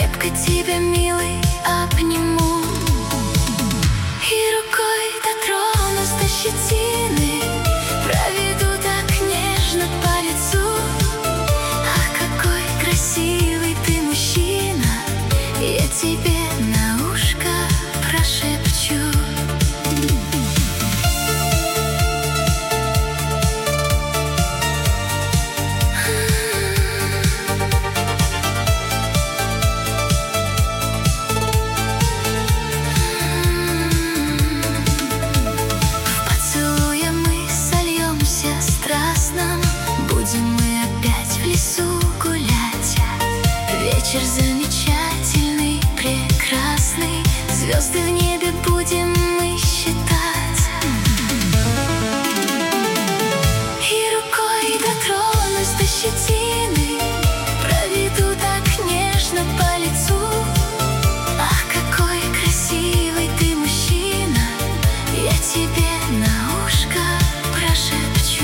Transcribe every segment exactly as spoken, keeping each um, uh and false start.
крепко тебя, милый, обниму. И рукой дотронусь до щетины, проведу так нежно по лицу. Ах, какой красивый ты мужчина, я тебе на ушко прошепчу. Будем мы опять в лесу гулять. Вечер замечательный, прекрасный, звезды в небе будем мы считать. И рукой дотронусь до щетины, проведу так нежно по лицу. Ах, какой красивый ты мужчина, я тебе на ушко прошепчу.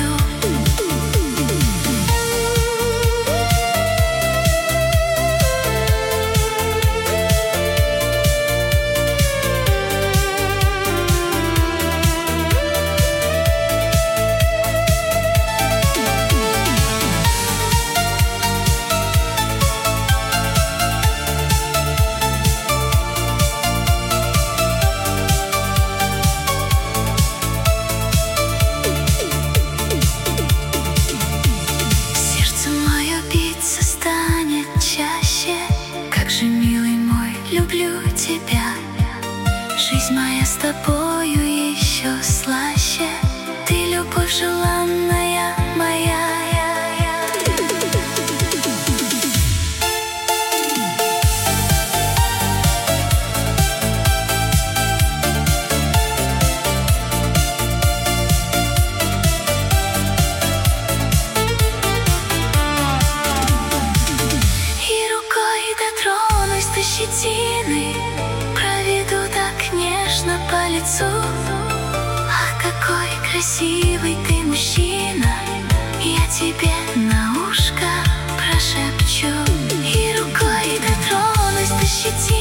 Как же, милый мой, люблю тебя. Жизнь моя с тобою еще слаще. Ты любовь желанная моя. До щетины проведу так нежно по лицу. Ах, какой красивый ты мужчина, я тебе на ушко прошепчу. И рукой дотронусь до щетины.